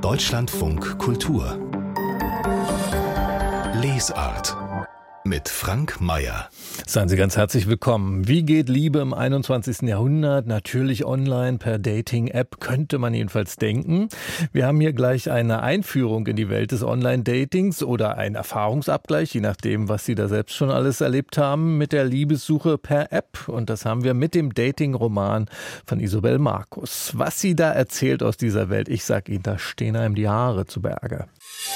Deutschlandfunk Kultur Lesart mit Frank Mayer. Seien Sie ganz herzlich willkommen. Wie geht Liebe im 21. Jahrhundert? Natürlich online, per Dating-App, könnte man jedenfalls denken. Wir haben hier gleich eine Einführung in die Welt des Online-Datings oder einen Erfahrungsabgleich, je nachdem, was Sie da selbst schon alles erlebt haben, mit der Liebessuche per App. Und das haben wir mit dem Dating-Roman von Isobel Markus. Was sie da erzählt aus dieser Welt, ich sag Ihnen, da stehen einem die Haare zu Berge.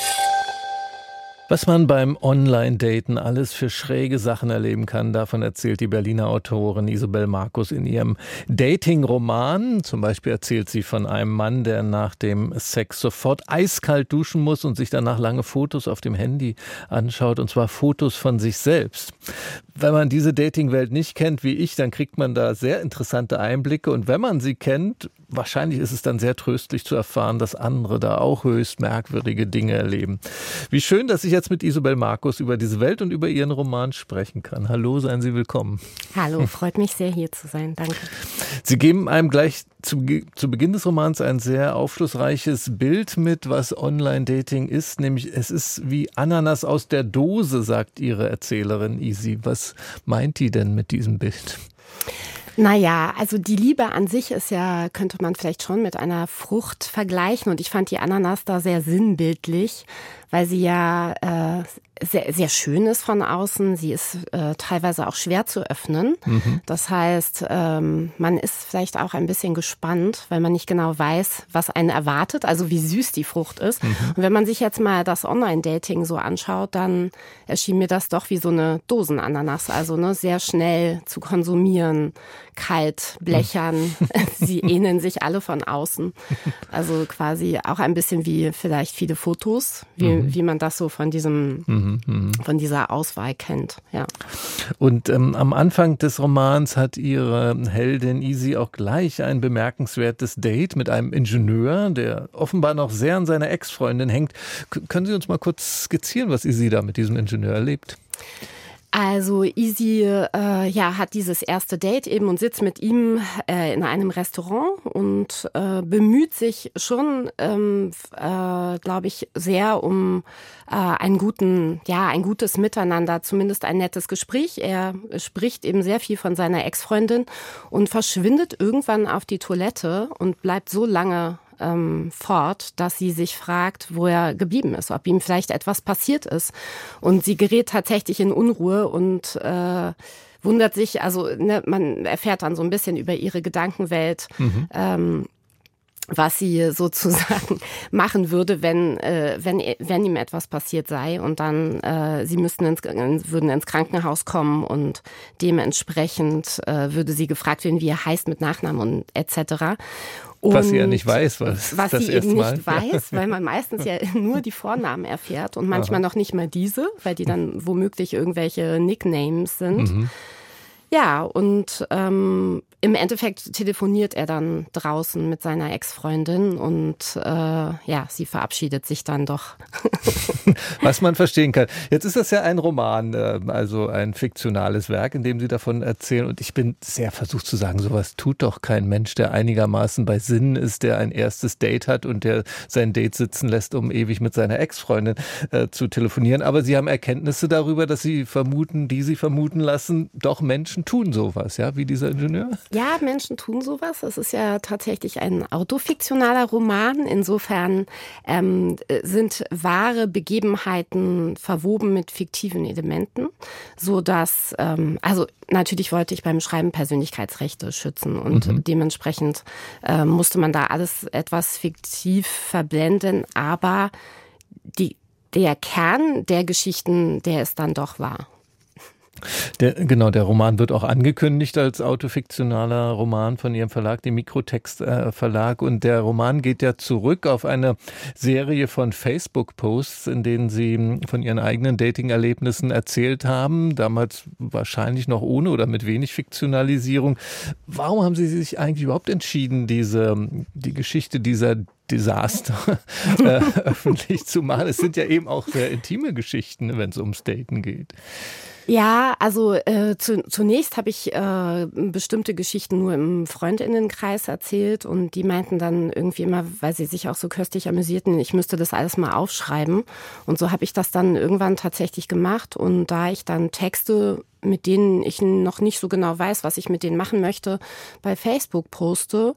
Was man beim Online-Daten alles für schräge Sachen erleben kann, davon erzählt die Berliner Autorin Isobel Markus in ihrem Dating-Roman. Zum Beispiel erzählt sie von einem Mann, der nach dem Sex sofort eiskalt duschen muss und sich danach lange Fotos auf dem Handy anschaut, und zwar Fotos von sich selbst. Wenn man diese Dating-Welt nicht kennt wie ich, dann kriegt man da sehr interessante Einblicke, und wenn man sie kennt, wahrscheinlich ist es dann sehr tröstlich zu erfahren, dass andere da auch höchst merkwürdige Dinge erleben. Wie schön, dass ich jetzt mit Isobel Markus über diese Welt und über ihren Roman sprechen kann. Hallo, seien Sie willkommen. Hallo, freut mich sehr, hier zu sein. Danke. Sie geben einem gleich zu Beginn des Romans ein sehr aufschlussreiches Bild mit, was Online-Dating ist. Nämlich, es ist wie Ananas aus der Dose, sagt Ihre Erzählerin Isi. Was meint die denn mit diesem Bild? Naja, also die Liebe an sich ist ja, könnte man vielleicht schon mit einer Frucht vergleichen. Und ich fand die Ananas da sehr sinnbildlich, weil sie ja sehr, sehr schön ist von außen. Sie ist teilweise auch schwer zu öffnen. Mhm. Das heißt, man ist vielleicht auch ein bisschen gespannt, weil man nicht genau weiß, was einen erwartet, also wie süß die Frucht ist. Mhm. Und wenn man sich jetzt mal das Online-Dating so anschaut, dann erschien mir das doch wie so eine Dosenananas. Also sehr schnell zu konsumieren, kalt, blechern. Sie ähneln sich alle von außen. Also quasi auch ein bisschen wie vielleicht viele Fotos, wie man das so von von dieser Auswahl kennt. Ja. Und am Anfang des Romans hat Ihre Heldin Isi auch gleich ein bemerkenswertes Date mit einem Ingenieur, der offenbar noch sehr an seiner Ex-Freundin hängt. Können Sie uns mal kurz skizzieren, was Isi da mit diesem Ingenieur erlebt? Also Isi hat dieses erste Date eben und sitzt mit ihm in einem Restaurant und bemüht sich schon, glaube ich, sehr um ein gutes Miteinander, zumindest ein nettes Gespräch. Er spricht eben sehr viel von seiner Ex-Freundin und verschwindet irgendwann auf die Toilette und bleibt so lange fort, dass sie sich fragt, wo er geblieben ist, ob ihm vielleicht etwas passiert ist. Und sie gerät tatsächlich in Unruhe und wundert sich, man erfährt dann so ein bisschen über ihre Gedankenwelt, was sie sozusagen machen würde, wenn ihm etwas passiert sei. Und dann, sie würden ins Krankenhaus kommen und dementsprechend würde sie gefragt werden, wie er heißt mit Nachnamen und etc. Was sie ja nicht weiß, was sie eben nicht weiß, weil man meistens ja nur die Vornamen erfährt und manchmal noch nicht mal diese, weil die dann womöglich irgendwelche Nicknames sind. Mhm. Ja, und im Endeffekt telefoniert er dann draußen mit seiner Ex-Freundin und sie verabschiedet sich dann doch. Was man verstehen kann. Jetzt ist das ja ein Roman, also ein fiktionales Werk, in dem Sie davon erzählen. Und ich bin sehr versucht zu sagen, sowas tut doch kein Mensch, der einigermaßen bei Sinnen ist, der ein erstes Date hat und der sein Date sitzen lässt, um ewig mit seiner Ex-Freundin zu telefonieren. Aber Sie haben Erkenntnisse darüber, dass Sie vermuten lassen, doch Menschen tun sowas, ja, wie dieser Ingenieur? Ja, Menschen tun sowas. Es ist ja tatsächlich ein autofiktionaler Roman. Insofern sind wahre Begebenheiten verwoben mit fiktiven Elementen, sodass, natürlich wollte ich beim Schreiben Persönlichkeitsrechte schützen und dementsprechend musste man da alles etwas fiktiv verblenden, aber der Kern der Geschichten, der ist dann doch wahr. Der Roman wird auch angekündigt als autofiktionaler Roman von Ihrem Verlag, dem Mikrotext Verlag. Und der Roman geht ja zurück auf eine Serie von Facebook-Posts, in denen Sie von Ihren eigenen Dating-Erlebnissen erzählt haben. Damals wahrscheinlich noch ohne oder mit wenig Fiktionalisierung. Warum haben Sie sich eigentlich überhaupt entschieden, die Geschichte dieser Desaster öffentlich zu machen. Es sind ja eben auch sehr intime Geschichten, wenn es ums Daten geht. Ja, also zunächst habe ich bestimmte Geschichten nur im Freundinnenkreis erzählt und die meinten dann irgendwie immer, weil sie sich auch so köstlich amüsierten, ich müsste das alles mal aufschreiben. Und so habe ich das dann irgendwann tatsächlich gemacht. Und da ich dann Texte, mit denen ich noch nicht so genau weiß, was ich mit denen machen möchte, bei Facebook poste,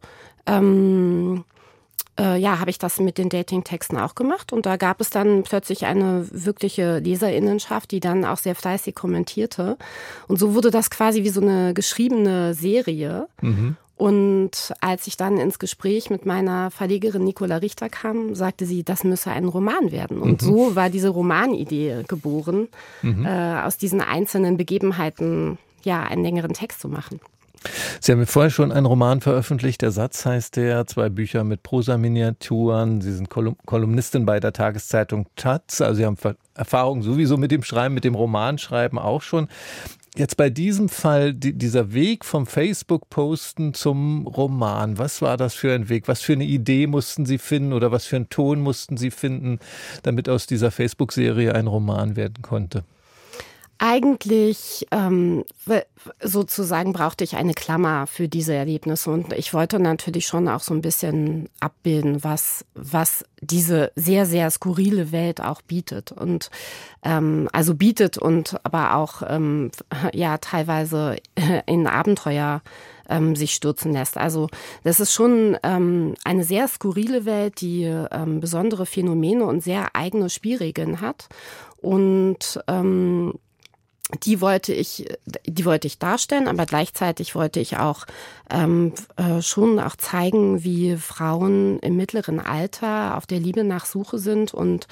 habe ich das mit den Dating-Texten auch gemacht. Und da gab es dann plötzlich eine wirkliche Leserinnenschaft, die dann auch sehr fleißig kommentierte. Und so wurde das quasi wie so eine geschriebene Serie. Mhm. Und als ich dann ins Gespräch mit meiner Verlegerin Nicola Richter kam, sagte sie, das müsse ein Roman werden. Und so war diese Romanidee geboren, aus diesen einzelnen Begebenheiten einen längeren Text zu machen. Sie haben vorher schon einen Roman veröffentlicht, der Satz heißt der, 2 Bücher mit Prosaminiaturen. Sie sind Kolumnistin bei der Tageszeitung Taz, also Sie haben Erfahrung sowieso mit dem Schreiben, mit dem Romanschreiben auch schon. Jetzt bei diesem Fall, dieser Weg vom Facebook-Posten zum Roman, was war das für ein Weg? Was für eine Idee mussten Sie finden oder was für einen Ton mussten Sie finden, damit aus dieser Facebook-Serie ein Roman werden konnte? Eigentlich sozusagen brauchte ich eine Klammer für diese Erlebnisse und ich wollte natürlich schon auch so ein bisschen abbilden, was diese sehr, sehr skurrile Welt auch bietet und aber auch teilweise in Abenteuer sich stürzen lässt. Also das ist schon eine sehr skurrile Welt, die besondere Phänomene und sehr eigene Spielregeln hat und die wollte ich darstellen, aber gleichzeitig wollte ich auch schon auch zeigen, wie Frauen im mittleren Alter auf der Liebe nach Suche sind und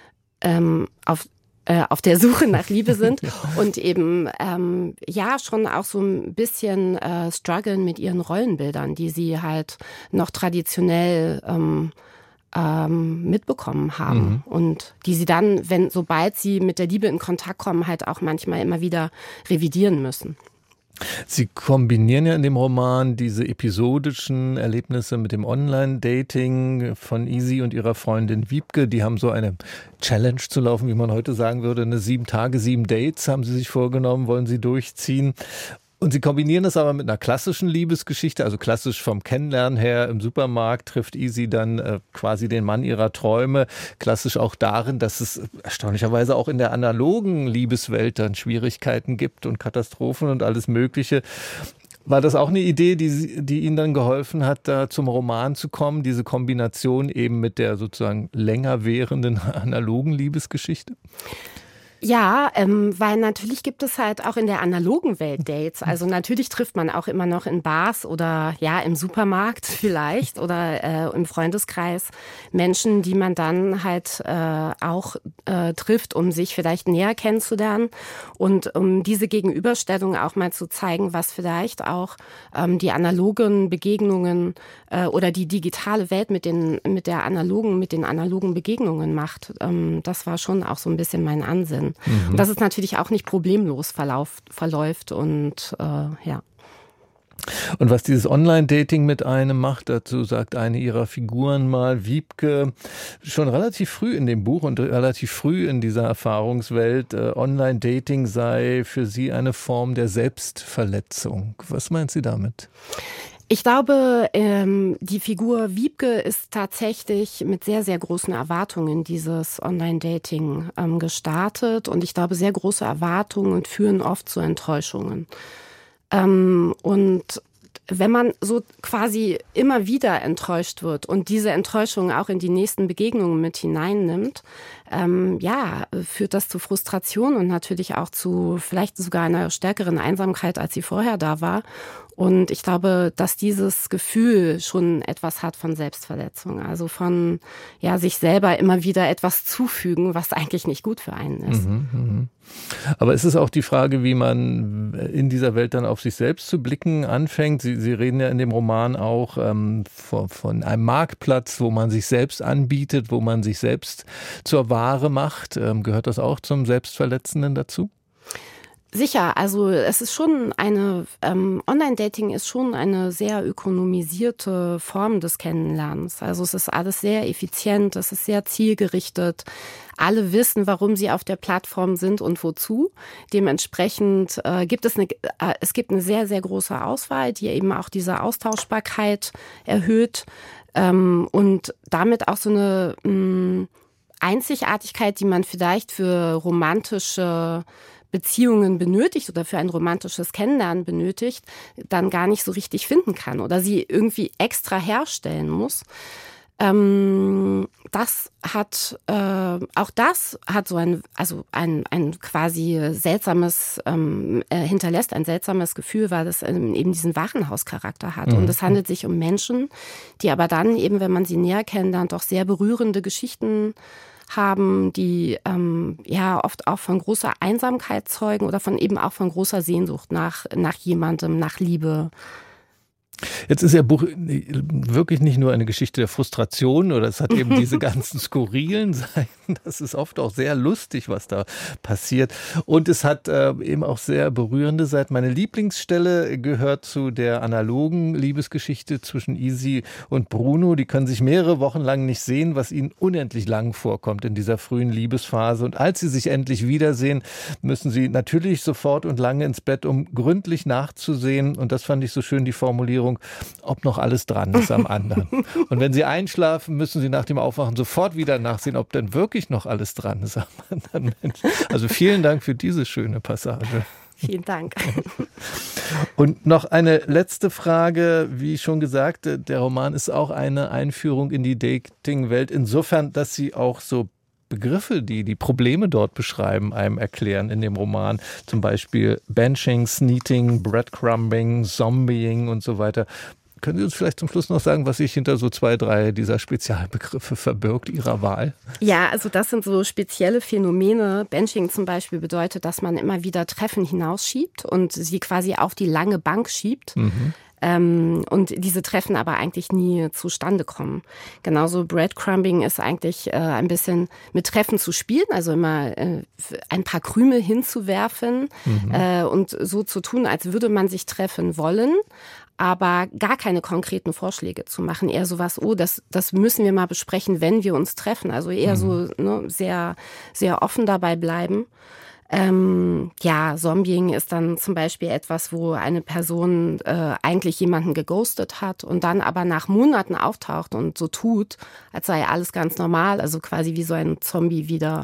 auf der Suche nach Liebe sind und eben schon auch so ein bisschen strugglen mit ihren Rollenbildern, die sie halt noch traditionell mitbekommen haben und die sie dann, sobald sie mit der Liebe in Kontakt kommen, halt auch manchmal immer wieder revidieren müssen. Sie kombinieren ja in dem Roman diese episodischen Erlebnisse mit dem Online-Dating von Isi und ihrer Freundin Wiebke. Die haben so eine Challenge zu laufen, wie man heute sagen würde. 7 Tage, 7 Dates haben sie sich vorgenommen, wollen sie durchziehen. Und sie kombinieren das aber mit einer klassischen Liebesgeschichte, also klassisch vom Kennenlernen her. Im Supermarkt trifft Isi dann quasi den Mann ihrer Träume. Klassisch auch darin, dass es erstaunlicherweise auch in der analogen Liebeswelt dann Schwierigkeiten gibt und Katastrophen und alles Mögliche. War das auch eine Idee, die Ihnen dann geholfen hat, da zum Roman zu kommen, diese Kombination eben mit der sozusagen länger währenden analogen Liebesgeschichte? Ja, weil natürlich gibt es halt auch in der analogen Welt Dates. Also natürlich trifft man auch immer noch in Bars oder im Supermarkt vielleicht oder im Freundeskreis Menschen, die man dann halt auch trifft, um sich vielleicht näher kennenzulernen und um diese Gegenüberstellung auch mal zu zeigen, was vielleicht auch die analogen Begegnungen oder die digitale Welt mit den analogen Begegnungen macht. Das war schon auch so ein bisschen mein Ansinnen. Und dass es natürlich auch nicht problemlos verläuft und Und was dieses Online-Dating mit einem macht, dazu sagt eine ihrer Figuren mal, Wiebke, schon relativ früh in dem Buch und relativ früh in dieser Erfahrungswelt, Online-Dating sei für sie eine Form der Selbstverletzung. Was meint sie damit? Ich glaube, die Figur Wiebke ist tatsächlich mit sehr, sehr großen Erwartungen dieses Online-Dating gestartet. Und ich glaube, sehr große Erwartungen führen oft zu Enttäuschungen. Und wenn man so quasi immer wieder enttäuscht wird und diese Enttäuschung auch in die nächsten Begegnungen mit hineinnimmt, führt das zu Frustration und natürlich auch zu vielleicht sogar einer stärkeren Einsamkeit, als sie vorher da war. Und ich glaube, dass dieses Gefühl schon etwas hat von Selbstverletzung, also von sich selber immer wieder etwas zufügen, was eigentlich nicht gut für einen ist. Aber ist es auch die Frage, wie man in dieser Welt dann auf sich selbst zu blicken anfängt? Sie reden ja in dem Roman auch von einem Marktplatz, wo man sich selbst anbietet, wo man sich selbst zur Ware macht. Gehört das auch zum Selbstverletzenden dazu? Sicher, also es ist schon Online-Dating ist schon eine sehr ökonomisierte Form des Kennenlernens. Also es ist alles sehr effizient, es ist sehr zielgerichtet. Alle wissen, warum sie auf der Plattform sind und wozu. Dementsprechend gibt es eine sehr, sehr große Auswahl, die eben auch diese Austauschbarkeit erhöht und damit auch so eine Einzigartigkeit, die man vielleicht für romantische Beziehungen benötigt oder für ein romantisches Kennenlernen benötigt, dann gar nicht so richtig finden kann oder sie irgendwie extra herstellen muss. Das hat so ein quasi seltsames, hinterlässt ein seltsames Gefühl, weil es eben diesen Warenhauscharakter hat. Und es handelt sich um Menschen, die aber dann eben, wenn man sie näher kennenlernt, doch sehr berührende Geschichten haben, die oft auch von großer Einsamkeit zeugen oder von großer Sehnsucht nach jemandem, nach Liebe. Jetzt ist Ihr Buch wirklich nicht nur eine Geschichte der Frustration oder es hat eben diese ganzen skurrilen Seiten. Das ist oft auch sehr lustig, was da passiert. Und es hat eben auch sehr berührende Seiten. Meine Lieblingsstelle gehört zu der analogen Liebesgeschichte zwischen Isi und Bruno. Die können sich mehrere Wochen lang nicht sehen, was ihnen unendlich lang vorkommt in dieser frühen Liebesphase. Und als sie sich endlich wiedersehen, müssen sie natürlich sofort und lange ins Bett, um gründlich nachzusehen. Und das fand ich so schön, die Formulierung, ob noch alles dran ist am anderen. Und wenn sie einschlafen, müssen sie nach dem Aufwachen sofort wieder nachsehen, ob denn wirklich noch alles dran ist am anderen Menschen. Also vielen Dank für diese schöne Passage. Vielen Dank. Und noch eine letzte Frage. Wie schon gesagt, der Roman ist auch eine Einführung in die Dating-Welt, insofern, dass sie auch so Begriffe, die Probleme dort beschreiben, einem erklären in dem Roman. Zum Beispiel Benching, Sneating, Breadcrumbing, Zombieing und so weiter. Können Sie uns vielleicht zum Schluss noch sagen, was sich hinter so 2, 3 dieser Spezialbegriffe verbirgt, Ihrer Wahl? Ja, also das sind so spezielle Phänomene. Benching zum Beispiel bedeutet, dass man immer wieder Treffen hinausschiebt und sie quasi auf die lange Bank schiebt. Und diese Treffen aber eigentlich nie zustande kommen. Genauso Breadcrumbing ist eigentlich ein bisschen mit Treffen zu spielen, also immer ein paar Krümel hinzuwerfen und so zu tun, als würde man sich treffen wollen, aber gar keine konkreten Vorschläge zu machen. Eher sowas, das müssen wir mal besprechen, wenn wir uns treffen. Also eher so sehr, sehr offen dabei bleiben. Zombieing ist dann zum Beispiel etwas, wo eine Person eigentlich jemanden geghostet hat und dann aber nach Monaten auftaucht und so tut, als sei alles ganz normal, also quasi wie so ein Zombie wieder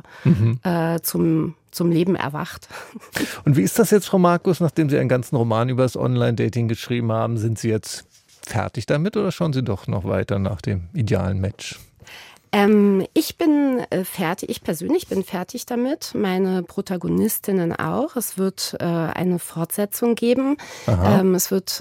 zum Leben erwacht. Und wie ist das jetzt, Frau Markus, nachdem Sie einen ganzen Roman über das Online-Dating geschrieben haben? Sind Sie jetzt fertig damit oder schauen Sie doch noch weiter nach dem idealen Match? Ich bin fertig, ich persönlich bin fertig damit, meine Protagonistinnen auch. Es wird eine Fortsetzung geben. Es wird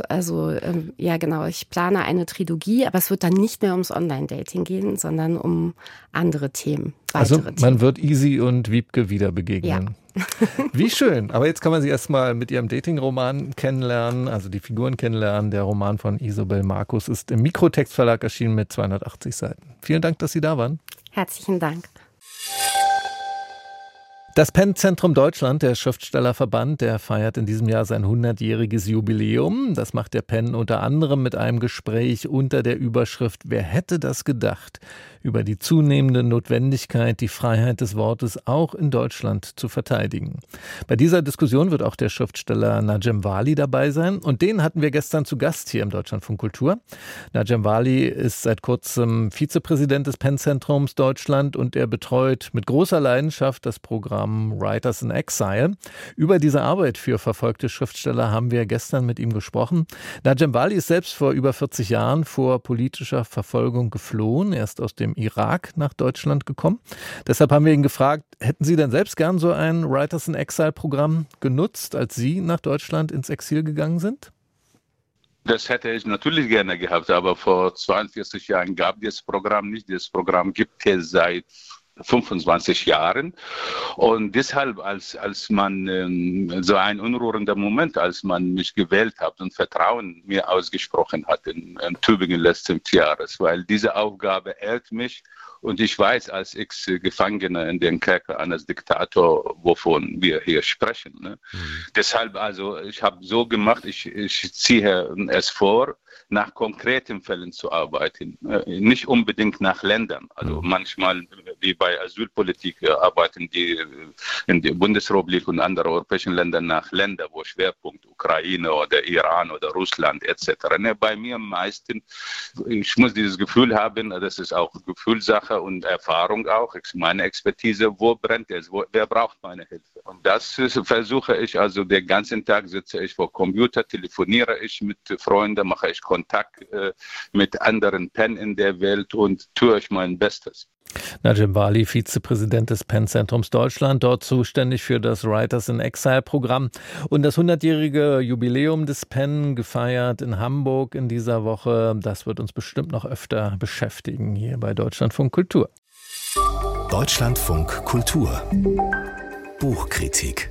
ich plane eine Trilogie, aber es wird dann nicht mehr ums Online-Dating gehen, sondern um andere Themen. Also man wird Isi und Wiebke wieder begegnen. Ja. Wie schön. Aber jetzt kann man sie erstmal mit ihrem Dating-Roman kennenlernen, also die Figuren kennenlernen. Der Roman von Isobel Markus ist im Mikrotext-Verlag erschienen mit 280 Seiten. Vielen Dank, dass Sie da waren. Herzlichen Dank. Das PEN-Zentrum Deutschland, der Schriftstellerverband, der feiert in diesem Jahr sein 100-jähriges Jubiläum. Das macht der PEN unter anderem mit einem Gespräch unter der Überschrift „Wer hätte das gedacht?" über die zunehmende Notwendigkeit, die Freiheit des Wortes auch in Deutschland zu verteidigen. Bei dieser Diskussion wird auch der Schriftsteller Najem Wali dabei sein. Und den hatten wir gestern zu Gast hier im Deutschlandfunk Kultur. Najem Wali ist seit kurzem Vizepräsident des PEN-Zentrums Deutschland und er betreut mit großer Leidenschaft das Programm Writers in Exile. Über diese Arbeit für verfolgte Schriftsteller haben wir gestern mit ihm gesprochen. Najem Wali ist selbst vor über 40 Jahren vor politischer Verfolgung geflohen. Er ist aus dem Irak nach Deutschland gekommen. Deshalb haben wir ihn gefragt, hätten Sie denn selbst gern so ein Writers in Exile Programm genutzt, als Sie nach Deutschland ins Exil gegangen sind? Das hätte ich natürlich gerne gehabt, aber vor 42 Jahren gab es das Programm nicht. Das Programm gibt es seit 25 Jahren. Und deshalb, als man so ein unrührender Moment, als man mich gewählt hat und Vertrauen mir ausgesprochen hat in Tübingen letzten Jahres, weil diese Aufgabe ehrt mich. Und ich weiß als Ex-Gefangener in den Kerker eines Diktators, wovon wir hier sprechen. Ne? Deshalb, also, ich habe so gemacht, ich ziehe es vor, nach konkreten Fällen zu arbeiten, nicht unbedingt nach Ländern. Also manchmal, wie bei Asylpolitik, arbeiten die in der Bundesrepublik und anderen europäischen Ländern nach Ländern, wo Schwerpunkt Ukraine oder Iran oder Russland etc. Ne, bei mir am meisten, ich muss dieses Gefühl haben, das ist auch Gefühlssache und Erfahrung auch, meine Expertise, wo brennt es, wer braucht meine Hilfe? Und das versuche ich, also den ganzen Tag sitze ich vor Computer, telefoniere ich mit Freunden, mache ich Kontakt mit anderen PEN in der Welt und tue ich mein Bestes. Najem Bali, Vizepräsident des PEN-Zentrums Deutschland, dort zuständig für das Writers in Exile-Programm. Und das 100-jährige Jubiläum des PEN, gefeiert in Hamburg in dieser Woche, das wird uns bestimmt noch öfter beschäftigen hier bei Deutschlandfunk Kultur. Deutschlandfunk Kultur. Buchkritik.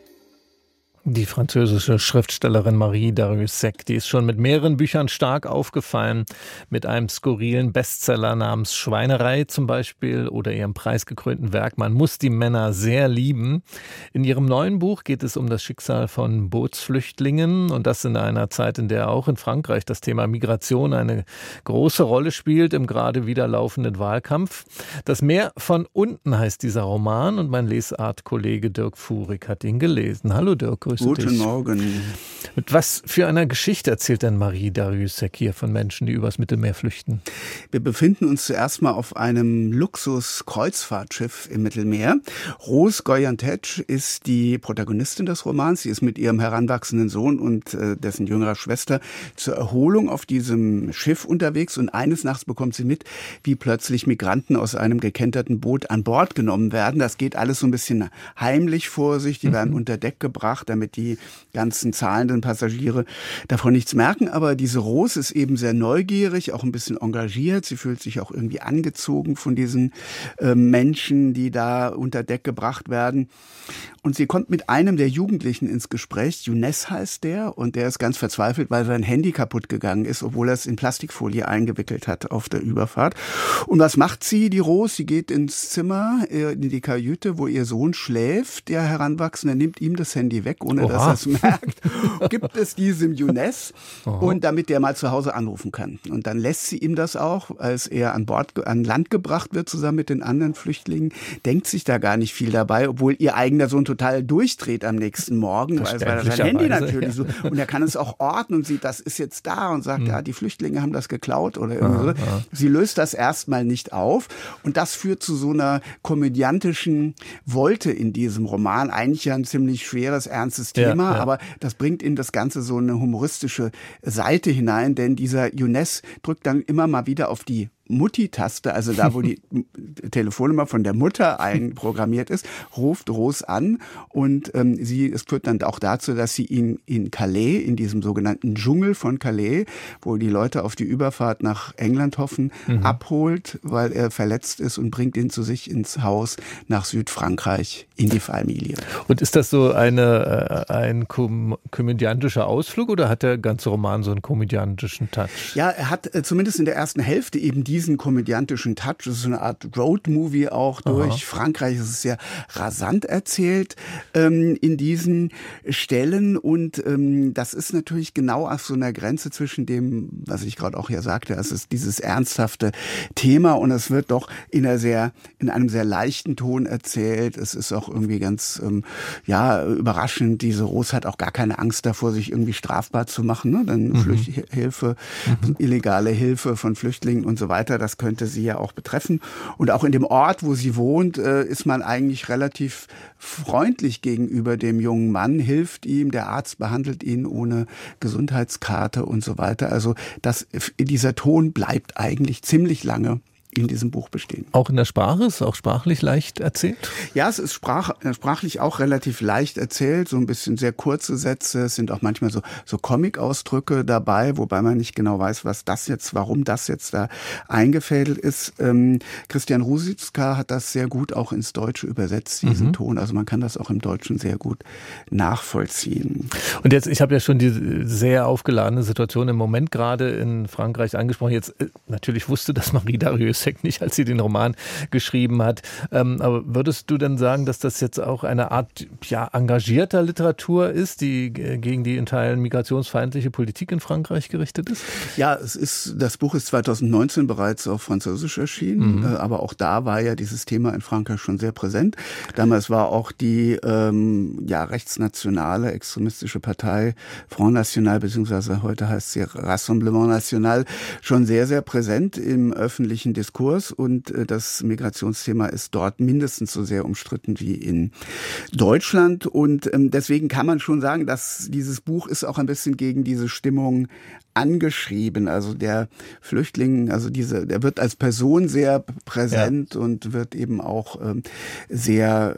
Die französische Schriftstellerin Marie Darrieussecq, die ist schon mit mehreren Büchern stark aufgefallen, mit einem skurrilen Bestseller namens Schweinerei zum Beispiel oder ihrem preisgekrönten Werk Man muss die Männer sehr lieben. In ihrem neuen Buch geht es um das Schicksal von Bootsflüchtlingen und das in einer Zeit, in der auch in Frankreich das Thema Migration eine große Rolle spielt im gerade wieder laufenden Wahlkampf. Das Meer von unten heißt dieser Roman und mein Lesart-Kollege Dirk Fuhrig hat ihn gelesen. Hallo Dirk. Guten Morgen. Mit was für einer Geschichte erzählt denn Marie Darrieussecq hier von Menschen, die übers Mittelmeer flüchten? Wir befinden uns zuerst mal auf einem Luxus-Kreuzfahrtschiff im Mittelmeer. Rose Goyantech ist die Protagonistin des Romans. Sie ist mit ihrem heranwachsenden Sohn und dessen jüngerer Schwester zur Erholung auf diesem Schiff unterwegs. Und eines Nachts bekommt sie mit, wie plötzlich Migranten aus einem gekenterten Boot an Bord genommen werden. Das geht alles so ein bisschen heimlich vor sich. Die werden unter Deck gebracht, damit die ganzen zahlenden Passagiere davon nichts merken. Aber diese Rose ist eben sehr neugierig, auch ein bisschen engagiert. Sie fühlt sich auch irgendwie angezogen von diesen Menschen, die da unter Deck gebracht werden. Und sie kommt mit einem der Jugendlichen ins Gespräch. Younes heißt der. Und der ist ganz verzweifelt, weil sein Handy kaputt gegangen ist, obwohl er es in Plastikfolie eingewickelt hat auf der Überfahrt. Und was macht sie, die Rose? Sie geht ins Zimmer, in die Kajüte, wo ihr Sohn schläft, der Heranwachsende, nimmt ihm das Handy weg, ohne dass er es merkt, gibt es diesem Younes und damit der mal zu Hause anrufen kann. Und dann lässt sie ihm das auch, als er an Land gebracht wird, zusammen mit den anderen Flüchtlingen, denkt sich da gar nicht viel dabei, obwohl ihr eigener Sohn total durchdreht am nächsten Morgen, weil sein Handy natürlich so, und er kann es auch ordnen und sieht, das ist jetzt da und sagt, ja, die Flüchtlinge haben das geklaut oder irgendwie so. Sie löst das erstmal nicht auf und das führt zu so einer komödiantischen Wolte in diesem Roman. Eigentlich ja ein ziemlich schweres, ernstes Thema, aber das bringt in das Ganze so eine humoristische Seite hinein, denn dieser Younes drückt dann immer mal wieder auf die Mutti-Taste, also da, wo die Telefonnummer von der Mutter einprogrammiert ist, ruft Rose an und es führt dann auch dazu, dass sie ihn in Calais, in diesem sogenannten Dschungel von Calais, wo die Leute auf die Überfahrt nach England hoffen, abholt, weil er verletzt ist und bringt ihn zu sich ins Haus nach Südfrankreich in die Familie. Und ist das so ein komödiantischer Ausflug oder hat der ganze Roman so einen komödiantischen Touch? Ja, er hat zumindest in der ersten Hälfte eben diesen komödiantischen Touch. Das ist so eine Art Roadmovie auch durch Frankreich. Es ist sehr rasant erzählt in diesen Stellen und das ist natürlich genau auf so einer Grenze zwischen dem, was ich gerade auch hier sagte, es ist dieses ernsthafte Thema und es wird doch in einem sehr leichten Ton erzählt. Es ist auch irgendwie ganz überraschend. Diese Rose hat auch gar keine Angst davor, sich irgendwie strafbar zu machen. Ne? Dann Hilfe, illegale Hilfe von Flüchtlingen und so weiter, das könnte sie ja auch betreffen. Und auch in dem Ort, wo sie wohnt, ist man eigentlich relativ freundlich gegenüber dem jungen Mann, hilft ihm, der Arzt behandelt ihn ohne Gesundheitskarte und so weiter. Also dieser Ton bleibt eigentlich ziemlich lange in diesem Buch bestehen. Auch in der Sprache? Ist auch sprachlich leicht erzählt? Ja, es ist sprachlich auch relativ leicht erzählt, so ein bisschen sehr kurze Sätze. Es sind auch manchmal so Comic-Ausdrücke dabei, wobei man nicht genau weiß, warum das jetzt da eingefädelt ist. Christian Ruzicka hat das sehr gut auch ins Deutsche übersetzt, diesen Ton. Also man kann das auch im Deutschen sehr gut nachvollziehen. Und jetzt, ich habe ja schon die sehr aufgeladene Situation im Moment gerade in Frankreich angesprochen. Jetzt natürlich wusste das Marie Darrieussecq nicht, als sie den Roman geschrieben hat. Aber würdest du denn sagen, dass das jetzt auch eine Art engagierter Literatur ist, die gegen die in Teilen migrationsfeindliche Politik in Frankreich gerichtet ist? Ja, das Buch ist 2019 bereits auf Französisch erschienen, aber auch da war ja dieses Thema in Frankreich schon sehr präsent. Damals war auch die rechtsnationale, extremistische Partei Front National, beziehungsweise heute heißt sie Rassemblement National, schon sehr, sehr präsent im öffentlichen Diskurs, und das Migrationsthema ist dort mindestens so sehr umstritten wie in Deutschland, und deswegen kann man schon sagen, dass dieses Buch ist auch ein bisschen gegen diese Stimmung angeschrieben. Also der Flüchtling, der wird als Person sehr präsent und wird eben auch sehr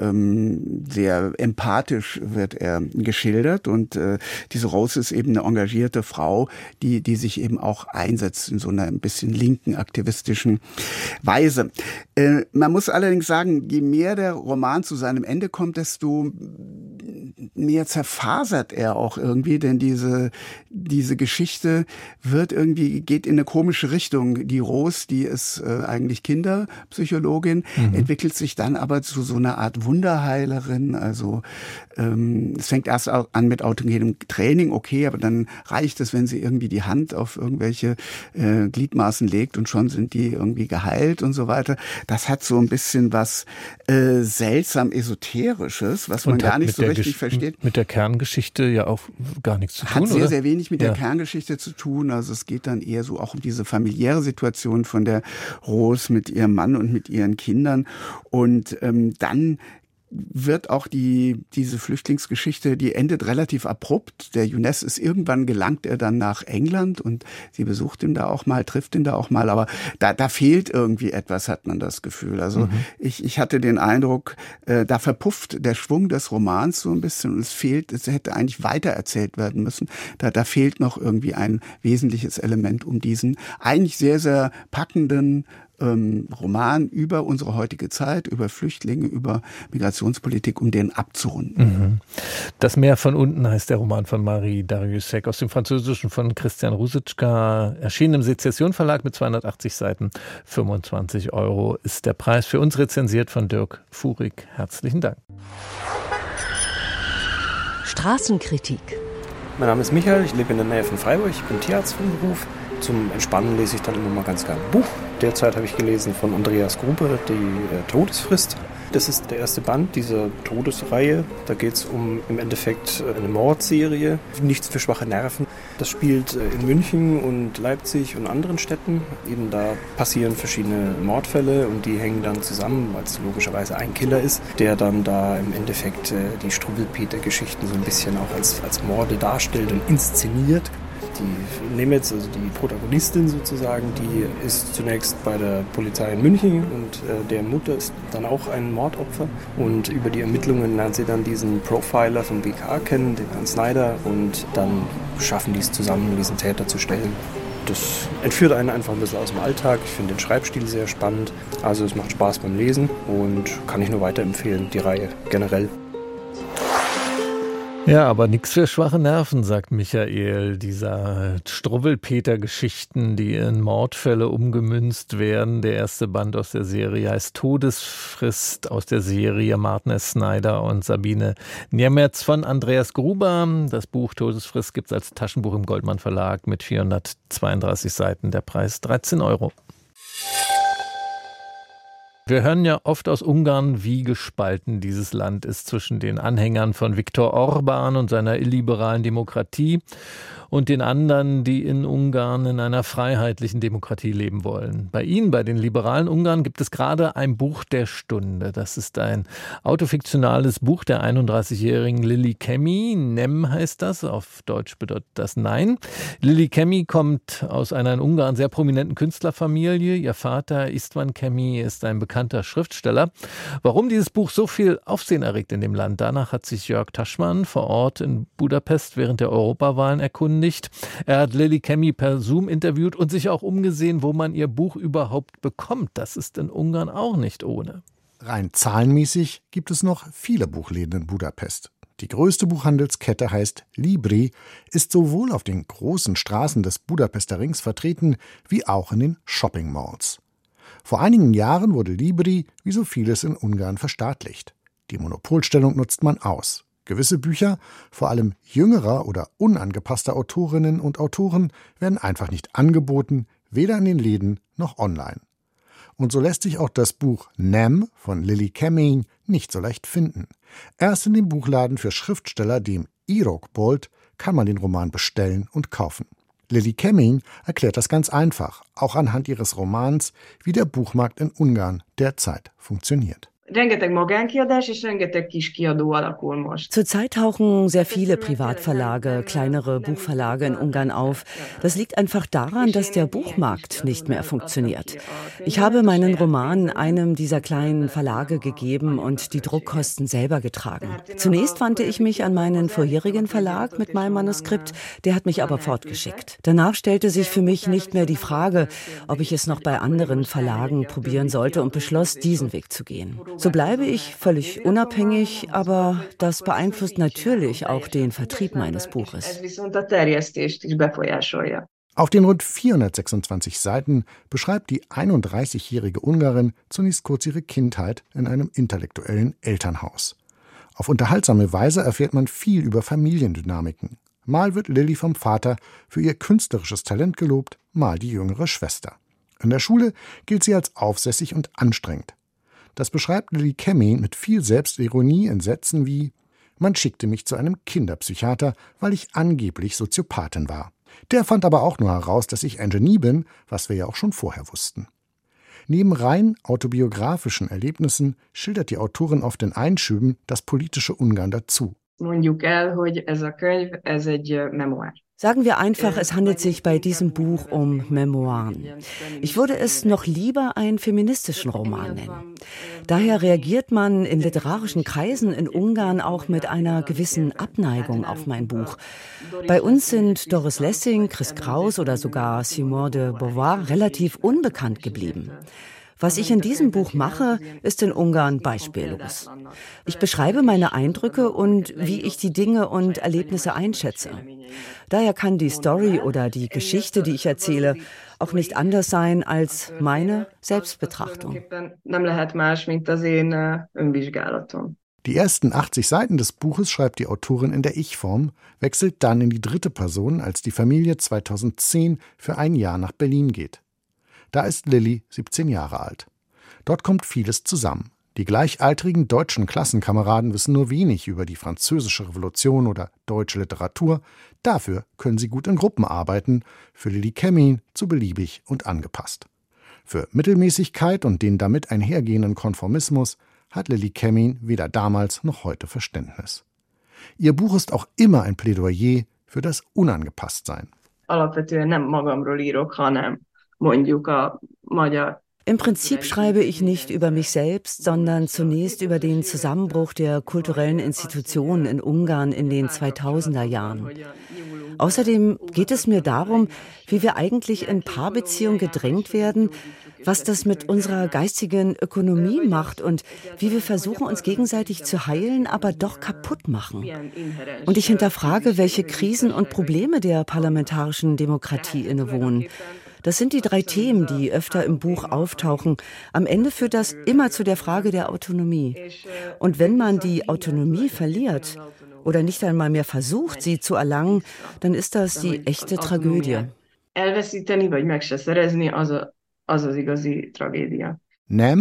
empathisch wird er geschildert, und diese Rose ist eben eine engagierte Frau, die sich eben auch einsetzt in so einer ein bisschen linken, aktivistischen Weise. Man muss allerdings sagen, je mehr der Roman zu seinem Ende kommt, desto mehr zerfasert er auch irgendwie, denn diese Geschichte geht in eine komische Richtung. Die Rose, die ist eigentlich Kinderpsychologin, entwickelt sich dann aber zu so einer Art Wunderheilerin. Also es fängt erst an mit autogenem Training, okay, aber dann reicht es, wenn sie irgendwie die Hand auf irgendwelche Gliedmaßen legt, und schon sind die irgendwie geheilt und so weiter. Das hat so ein bisschen was seltsam Esoterisches, was man gar nicht so richtig versteht. Mit der Kerngeschichte ja auch gar nichts zu tun, Hat sehr, oder? sehr wenig mit der Kerngeschichte zu tun. Also es geht dann eher so auch um diese familiäre Situation von der Rose mit ihrem Mann und mit ihren Kindern. Und dann wird auch diese Flüchtlingsgeschichte, die endet relativ abrupt. Der Younes gelangt er dann nach England, und sie besucht ihn da auch mal, trifft ihn da auch mal, aber da fehlt irgendwie etwas, hat man das Gefühl. Also ich hatte den Eindruck, da verpufft der Schwung des Romans so ein bisschen, und es hätte eigentlich weitererzählt werden müssen. Da fehlt noch irgendwie ein wesentliches Element, um diesen eigentlich sehr, sehr packenden Roman über unsere heutige Zeit, über Flüchtlinge, über Migrationspolitik, um den abzurunden. Das Meer von unten heißt der Roman von Marie Darrieussecq, aus dem Französischen von Christian Ruzicka, erschienen im Sezession Verlag mit 280 Seiten. 25 € ist der Preis. Für uns rezensiert von Dirk Fuhrig. Herzlichen Dank. Straßenkritik. Mein Name ist Michael, ich lebe in der Nähe von Freiburg, ich bin Tierarzt von Beruf. Zum Entspannen lese ich dann immer mal ganz gerne ein Buch. Derzeit habe ich gelesen von Andreas Gruber, die Todesfrist. Das ist der erste Band dieser Todesreihe. Da geht es um im Endeffekt eine Mordserie. Nichts für schwache Nerven. Das spielt in München und Leipzig und anderen Städten. Eben da passieren verschiedene Mordfälle, und die hängen dann zusammen, weil es logischerweise ein Killer ist, der dann da im Endeffekt die Struwwelpeter-Geschichten so ein bisschen auch als Morde darstellt und inszeniert. Die nehmen jetzt also die Protagonistin sozusagen, die ist zunächst bei der Polizei in München, und deren Mutter ist dann auch ein Mordopfer, und über die Ermittlungen lernt sie dann diesen Profiler vom BKA kennen, den Herrn Snyder, und dann schaffen die es zusammen, diesen Täter zu stellen. Das entführt einen einfach ein bisschen aus dem Alltag. Ich finde den Schreibstil sehr spannend, also es macht Spaß beim Lesen und kann ich nur weiterempfehlen, die Reihe generell. Ja, aber nichts für schwache Nerven, sagt Michael. Dieser Struwwelpeter-Geschichten, die in Mordfälle umgemünzt werden. Der erste Band aus der Serie heißt Todesfrist, aus der Serie Martin S. Snyder und Sabine Niemetz von Andreas Gruber. Das Buch Todesfrist gibt es als Taschenbuch im Goldmann Verlag mit 432 Seiten. Der Preis 13 €. Wir hören ja oft aus Ungarn, wie gespalten dieses Land ist zwischen den Anhängern von Viktor Orbán und seiner illiberalen Demokratie und den anderen, die in Ungarn in einer freiheitlichen Demokratie leben wollen. Bei Ihnen, bei den liberalen Ungarn, gibt es gerade ein Buch der Stunde. Das ist ein autofiktionales Buch der 31-jährigen Lili Kemi. Nem heißt das, auf Deutsch bedeutet das Nein. Lili Kemi kommt aus einer in Ungarn sehr prominenten Künstlerfamilie. Ihr Vater István Kemi ist ein bekannter Schriftsteller. Warum dieses Buch so viel Aufsehen erregt in dem Land, danach hat sich Jörg Taschmann vor Ort in Budapest während der Europawahlen erkundigt. Er hat Lili Kemi per Zoom interviewt und sich auch umgesehen, wo man ihr Buch überhaupt bekommt. Das ist in Ungarn auch nicht ohne. Rein zahlenmäßig gibt es noch viele Buchläden in Budapest. Die größte Buchhandelskette heißt Libri, ist sowohl auf den großen Straßen des Budapester Rings vertreten, wie auch in den Shopping-Malls. Vor einigen Jahren wurde Libri, wie so vieles in Ungarn, verstaatlicht. Die Monopolstellung nutzt man aus. Gewisse Bücher, vor allem jüngerer oder unangepasster Autorinnen und Autoren, werden einfach nicht angeboten, weder in den Läden noch online. Und so lässt sich auch das Buch Nem von Lili Kemi nicht so leicht finden. Erst in dem Buchladen für Schriftsteller, dem Írokbolt, kann man den Roman bestellen und kaufen. Lili Kemi erklärt das ganz einfach, auch anhand ihres Romans, wie der Buchmarkt in Ungarn derzeit funktioniert. Zurzeit tauchen sehr viele Privatverlage, kleinere Buchverlage in Ungarn auf. Das liegt einfach daran, dass der Buchmarkt nicht mehr funktioniert. Ich habe meinen Roman einem dieser kleinen Verlage gegeben und die Druckkosten selber getragen. Zunächst wandte ich mich an meinen vorherigen Verlag mit meinem Manuskript, der hat mich aber fortgeschickt. Danach stellte sich für mich nicht mehr die Frage, ob ich es noch bei anderen Verlagen probieren sollte und beschloss, diesen Weg zu gehen. So bleibe ich völlig unabhängig, aber das beeinflusst natürlich auch den Vertrieb meines Buches. Auf den rund 426 Seiten beschreibt die 31-jährige Ungarin zunächst kurz ihre Kindheit in einem intellektuellen Elternhaus. Auf unterhaltsame Weise erfährt man viel über Familiendynamiken. Mal wird Lili vom Vater für ihr künstlerisches Talent gelobt, mal die jüngere Schwester. In der Schule gilt sie als aufsässig und anstrengend. Das beschreibt Lili Kemi mit viel Selbstironie in Sätzen wie: Man schickte mich zu einem Kinderpsychiater, weil ich angeblich Soziopathin war. Der fand aber auch nur heraus, dass ich ein Genie bin, was wir ja auch schon vorher wussten. Neben rein autobiografischen Erlebnissen schildert die Autorin oft in Einschüben das politische Ungarn dazu. Sagen wir einfach, es handelt sich bei diesem Buch um Memoiren. Ich würde es noch lieber einen feministischen Roman nennen. Daher reagiert man in literarischen Kreisen in Ungarn auch mit einer gewissen Abneigung auf mein Buch. Bei uns sind Doris Lessing, Chris Kraus oder sogar Simone de Beauvoir relativ unbekannt geblieben. Was ich in diesem Buch mache, ist in Ungarn beispiellos. Ich beschreibe meine Eindrücke und wie ich die Dinge und Erlebnisse einschätze. Daher kann die Story oder die Geschichte, die ich erzähle, auch nicht anders sein als meine Selbstbetrachtung. Die ersten 80 Seiten des Buches schreibt die Autorin in der Ich-Form, wechselt dann in die dritte Person, als die Familie 2010 für ein Jahr nach Berlin geht. Da ist Lili 17 Jahre alt. Dort kommt vieles zusammen. Die gleichaltrigen deutschen Klassenkameraden wissen nur wenig über die Französische Revolution oder deutsche Literatur. Dafür können sie gut in Gruppen arbeiten, für Lili Kemi zu beliebig und angepasst. Für Mittelmäßigkeit und den damit einhergehenden Konformismus hat Lili Kemi weder damals noch heute Verständnis. Ihr Buch ist auch immer ein Plädoyer für das Unangepasstsein. Im Prinzip schreibe ich nicht über mich selbst, sondern zunächst über den Zusammenbruch der kulturellen Institutionen in Ungarn in den 2000er Jahren. Außerdem geht es mir darum, wie wir eigentlich in Paarbeziehungen gedrängt werden, was das mit unserer geistigen Ökonomie macht und wie wir versuchen, uns gegenseitig zu heilen, aber doch kaputt machen. Und ich hinterfrage, welche Krisen und Probleme der parlamentarischen Demokratie innewohnen. Das sind die 3 Themen, die öfter im Buch auftauchen. Am Ende führt das immer zu der Frage der Autonomie. Und wenn man die Autonomie verliert oder nicht einmal mehr versucht, sie zu erlangen, dann ist das die echte Tragödie. Nem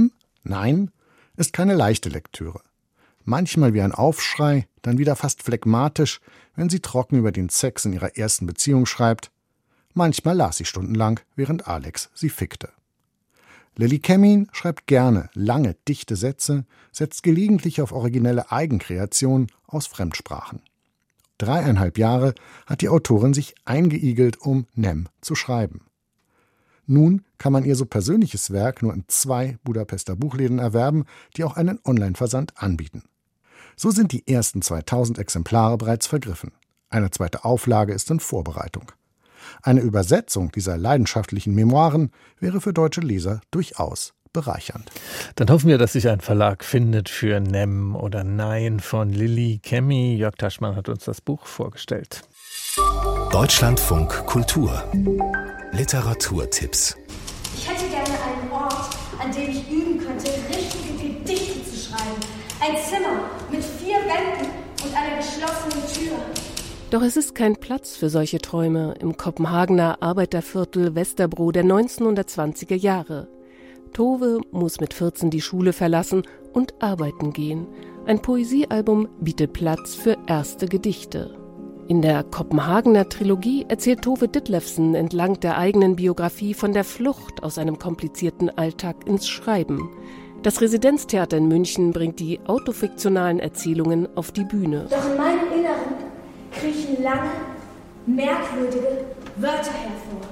Nein, ist keine leichte Lektüre. Manchmal wie ein Aufschrei, dann wieder fast phlegmatisch, wenn sie trocken über den Sex in ihrer ersten Beziehung schreibt. Manchmal las sie stundenlang, während Alex sie fickte. Lily Kemin schreibt gerne lange, dichte Sätze, setzt gelegentlich auf originelle Eigenkreation aus Fremdsprachen. 3,5 Jahre hat die Autorin sich eingeigelt, um Nem zu schreiben. Nun kann man ihr so persönliches Werk nur in 2 Budapester Buchläden erwerben, die auch einen Online-Versand anbieten. So sind die ersten 2000 Exemplare bereits vergriffen. Eine zweite Auflage ist in Vorbereitung. Eine Übersetzung dieser leidenschaftlichen Memoiren wäre für deutsche Leser durchaus bereichernd. Dann hoffen wir, dass sich ein Verlag findet für Nem oder Nein von Lily Kemi. Jörg Taschmann hat uns das Buch vorgestellt. Deutschlandfunk Kultur. Literaturtipps. Ich hätte gerne einen Ort, an dem ich üben könnte, richtige Gedichte zu schreiben. Ein Zimmer mit 4 Wänden und einer geschlossenen Tür. Doch es ist kein Platz für solche Träume im Kopenhagener Arbeiterviertel Vesterbro der 1920er Jahre. Tove muss mit 14 die Schule verlassen und arbeiten gehen. Ein Poesiealbum bietet Platz für erste Gedichte. In der Kopenhagener Trilogie erzählt Tove Ditlevsen entlang der eigenen Biografie von der Flucht aus einem komplizierten Alltag ins Schreiben. Das Residenztheater in München bringt die autofiktionalen Erzählungen auf die Bühne. Doch in meinem Inneren kriechen lange, merkwürdige Wörter hervor.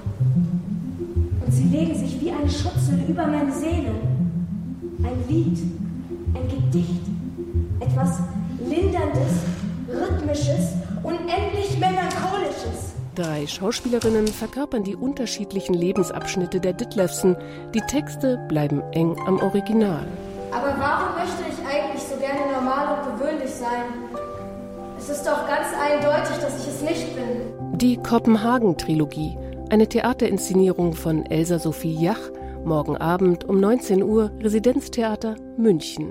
Und sie legen sich wie eine Schutzhülle über meine Seele. Ein Lied, ein Gedicht, etwas Linderndes, Rhythmisches, unendlich Melancholisches. 3 Schauspielerinnen verkörpern die unterschiedlichen Lebensabschnitte der Ditlevsen. Die Texte bleiben eng am Original. Aber warum möchte ich eigentlich so gerne normal und gewöhnlich sein? Es ist doch ganz eindeutig, dass ich es nicht bin. Die Kopenhagen-Trilogie, eine Theaterinszenierung von Elsa Sophie Jach, morgen Abend um 19 Uhr, Residenztheater München.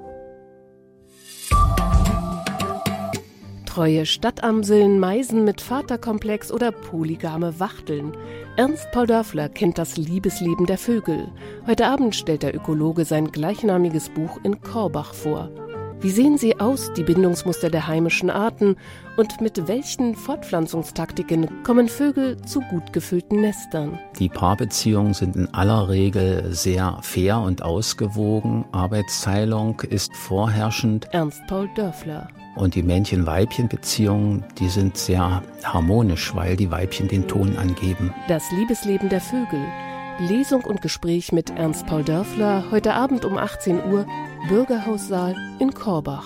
Treue Stadtamseln, Meisen mit Vaterkomplex oder polygame Wachteln. Ernst Paul Dörfler kennt das Liebesleben der Vögel. Heute Abend stellt der Ökologe sein gleichnamiges Buch in Korbach vor. Wie sehen sie aus, die Bindungsmuster der heimischen Arten? Und mit welchen Fortpflanzungstaktiken kommen Vögel zu gut gefüllten Nestern? Die Paarbeziehungen sind in aller Regel sehr fair und ausgewogen. Arbeitsteilung ist vorherrschend. Ernst Paul Dörfler. Und die Männchen-Weibchen-Beziehungen, die sind sehr harmonisch, weil die Weibchen den Ton angeben. Das Liebesleben der Vögel. Lesung und Gespräch mit Ernst Paul Dörfler, heute Abend um 18 Uhr, Bürgerhaussaal in Korbach.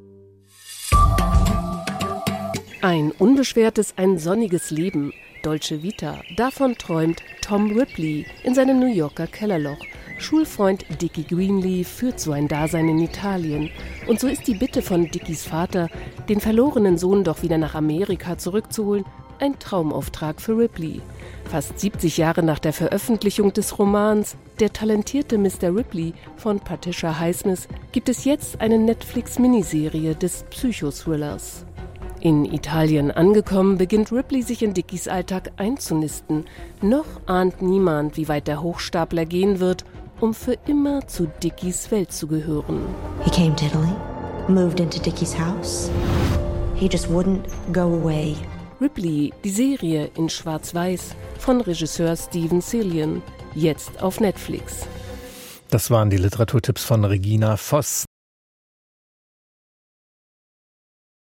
Ein unbeschwertes, ein sonniges Leben, Dolce Vita, davon träumt Tom Ripley in seinem New Yorker Kellerloch. Schulfreund Dickie Greenleaf führt so ein Dasein in Italien. Und so ist die Bitte von Dickies Vater, den verlorenen Sohn doch wieder nach Amerika zurückzuholen, ein Traumauftrag für Ripley. Fast 70 Jahre nach der Veröffentlichung des Romans Der talentierte Mr. Ripley von Patricia Highsmith gibt es jetzt eine Netflix-Miniserie des Psychothrillers. In Italien angekommen, beginnt Ripley sich in Dickies Alltag einzunisten. Noch ahnt niemand, wie weit der Hochstapler gehen wird, um für immer zu Dickies Welt zu gehören. He came to Italy, moved into Dickies house. He just wouldn't go away. Ripley, die Serie in Schwarz-Weiß von Regisseur Steven Cillian, jetzt auf Netflix. Das waren die Literaturtipps von Regina Voss.